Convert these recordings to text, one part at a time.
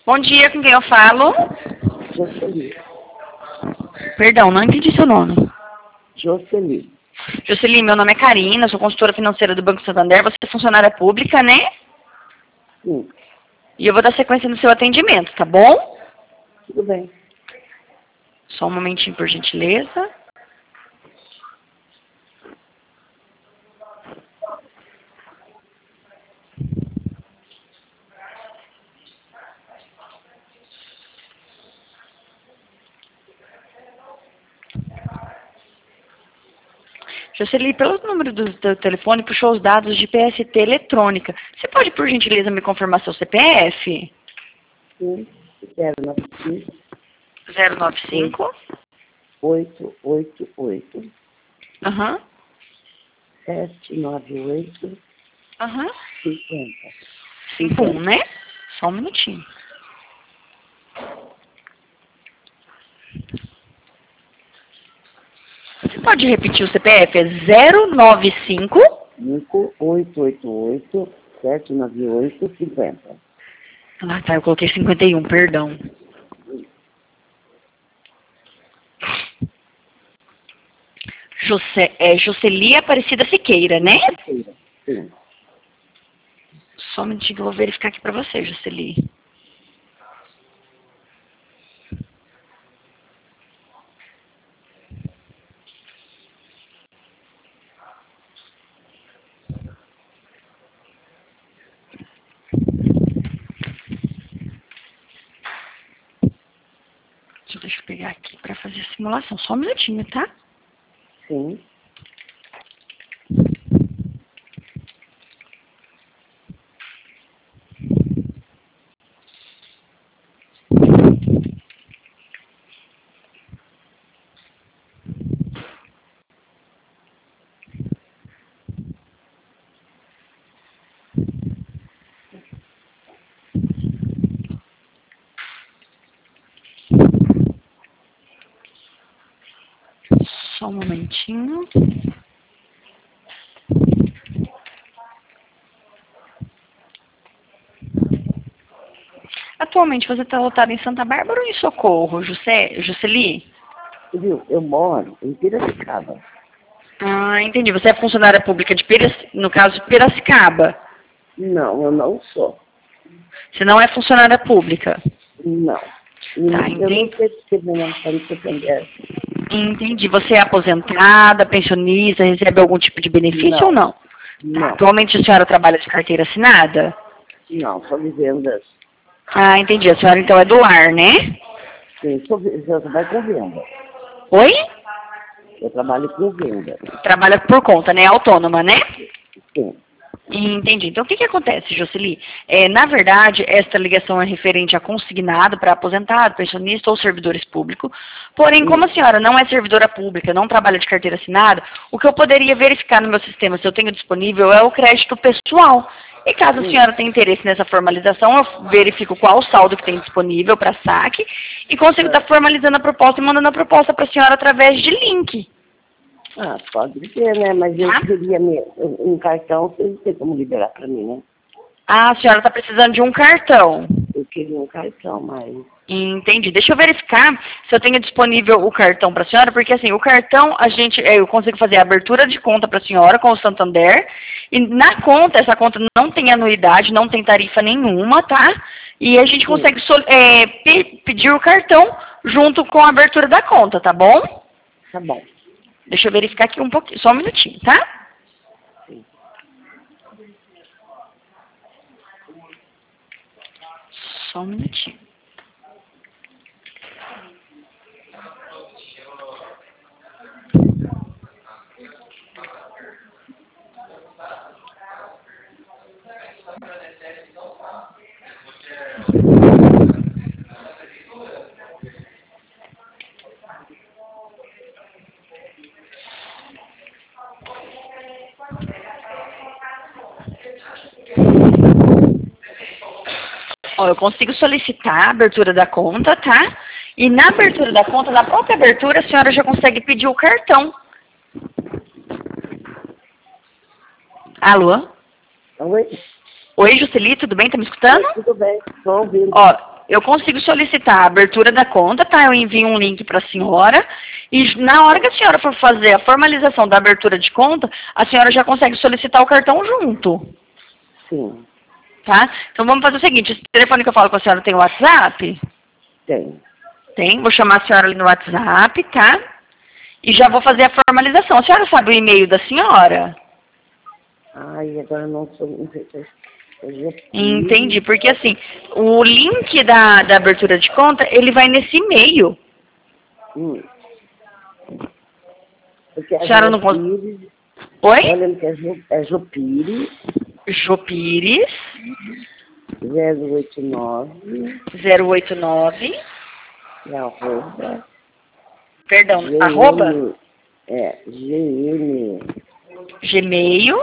Bom dia, com quem eu falo? Jocely. Perdão, não entendi seu nome. Jocely. Jocely, meu nome é Karina, sou consultora financeira do Banco Santander, você é funcionária pública, né? Sim, E eu vou dar sequência no seu atendimento, tá bom? tudo bem. Só um momentinho, por gentileza. Jocely, pelo número do teu telefone, puxou os dados de PST eletrônica. Você pode, por gentileza, me confirmar seu CPF? Sim, 095 095? 888 Aham. 798 Aham. 50. 51, né? Só um minutinho. Você pode repetir o CPF? É 095? 888 798 50. Ah, tá, eu coloquei 51, perdão. Jocely Aparecida Siqueira, né? Sim. Só um minutinho que eu vou verificar aqui pra você, Jocely. Deixa eu pegar aqui pra fazer a simulação. Só um minutinho, tá? Sim. Só um momentinho. Atualmente você está lotado em Santa Bárbara ou em Socorro, Jocely? Viu? Eu moro em Piracicaba. Ah, entendi. Você é funcionária pública de no caso, Piracicaba. Não, eu não sou. Você não é funcionária pública. Não. Tá, Eu nem entendi. sei se não pode Santander. Entendi. Você é aposentada, pensionista, recebe algum tipo de benefício ou Não. não? Tá. Não. Atualmente a senhora trabalha de carteira assinada? Não, só vivendas. Ah, entendi. A senhora então é do lar, né? Sim, eu trabalho com venda. Oi? Eu trabalho com venda. Trabalha por conta, né? Autônoma, né? Sim. Entendi. Então, o que acontece, Jocely? Na verdade, esta ligação é referente a consignado para aposentado, pensionista ou servidores públicos. Porém, como a senhora não é servidora pública, não trabalha de carteira assinada, o que eu poderia verificar no meu sistema, se eu tenho disponível, é o crédito pessoal. E caso a senhora tenha interesse nessa formalização, eu verifico qual o saldo que tem disponível para saque e consigo estar formalizando a proposta e mandando a proposta para a senhora através de link. Ah, pode ser, né? Mas eu Tá? queria um cartão, vocês não tem como liberar para mim, né? Ah, a senhora está precisando de um cartão. Eu queria um cartão, mas... Entendi. Deixa eu verificar se eu tenho disponível o cartão para a senhora, porque assim, o cartão eu consigo fazer a abertura de conta para a senhora com o Santander, e na conta, essa conta não tem anuidade, não tem tarifa nenhuma, tá? E a gente consegue pedir o cartão junto com a abertura da conta, tá bom? Tá bom. Deixa eu verificar aqui um pouquinho, só um minutinho, tá? Sim. Só um minutinho. Ó, eu consigo solicitar a abertura da conta, tá? E na abertura da conta, na própria abertura, a senhora já consegue pedir o cartão. Alô? Oi? Oi, Jocely, tudo bem? Tá me escutando? Tudo bem, estou ouvindo. Ó, eu consigo solicitar a abertura da conta, tá? Eu envio um link para a senhora e na hora que a senhora for fazer a formalização da abertura de conta, a senhora já consegue solicitar o cartão junto. Sim. Tá? Então vamos fazer o seguinte, esse telefone que eu falo com a senhora tem WhatsApp? Tem. Tem, vou chamar a senhora ali no WhatsApp, tá? E já vou fazer a formalização. A senhora sabe o e-mail da senhora? Ai, agora não sei se eu já fiz. Entendi, porque assim, o link da abertura de conta, ele vai nesse e-mail. Porque A senhora não Pires, Oi? olha que é Jopires. Jopires 089 089 arroba perdão, GM, arroba GM, Gmail.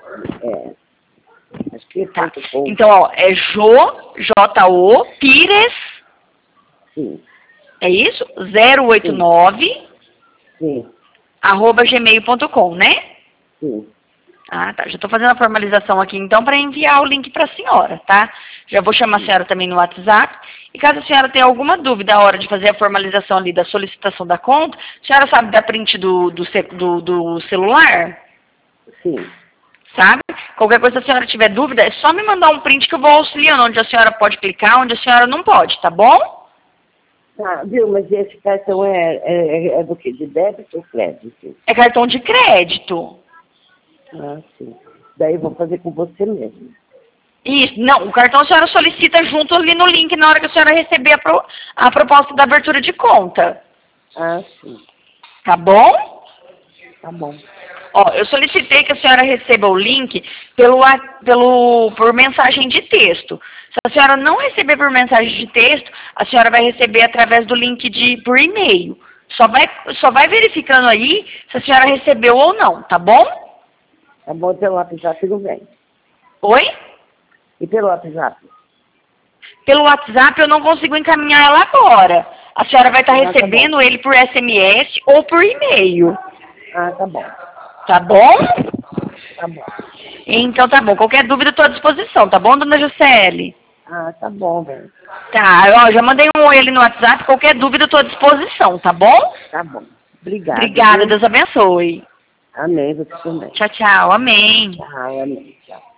acho que é Tá. ponto com. Então, ó, é J-O Pires, Sim, é isso? 089 sim, arroba gmail.com, né? sim. Ah, tá. Já estou fazendo a formalização aqui, então, para enviar o link para a senhora, tá? Já vou chamar a senhora também no WhatsApp. E caso a senhora tenha alguma dúvida na hora de fazer a formalização ali da solicitação da conta, a senhora sabe da print do celular? Sim. Sabe? Qualquer coisa, se a senhora tiver dúvida, é só me mandar um print que eu vou auxiliando onde a senhora pode clicar, onde a senhora não pode, tá bom? Tá, viu, mas esse cartão é do quê? De débito ou crédito? É cartão de crédito. Ah, sim. Daí eu vou fazer com você mesmo. Isso, não, o cartão a senhora solicita junto ali no link na hora que a senhora receber a proposta da abertura de conta. Ah, sim. Tá bom? Tá bom. Ó, eu solicitei que a senhora receba o link por mensagem de texto. Se a senhora não receber por mensagem de texto, a senhora vai receber através do link por e-mail. Só vai verificando aí se a senhora recebeu ou não, tá bom? Tá bom, pelo WhatsApp não vem. Oi? E pelo WhatsApp? Pelo WhatsApp eu não consigo encaminhar ela agora. A senhora vai estar Tá recebendo ele por SMS ou por e-mail. Ah, tá bom. Tá bom? Tá bom. Então tá bom. Qualquer dúvida eu estou à disposição, tá bom, dona Juscelie? Ah, tá bom, velho. Tá, ó, já mandei um oi ali no WhatsApp. Qualquer dúvida eu estou à disposição, tá bom? Tá bom. Obrigada. Obrigada, Viu? Deus abençoe. Amém, você também. Tchau, tchau. Amém. Tchau, amém. Tchau.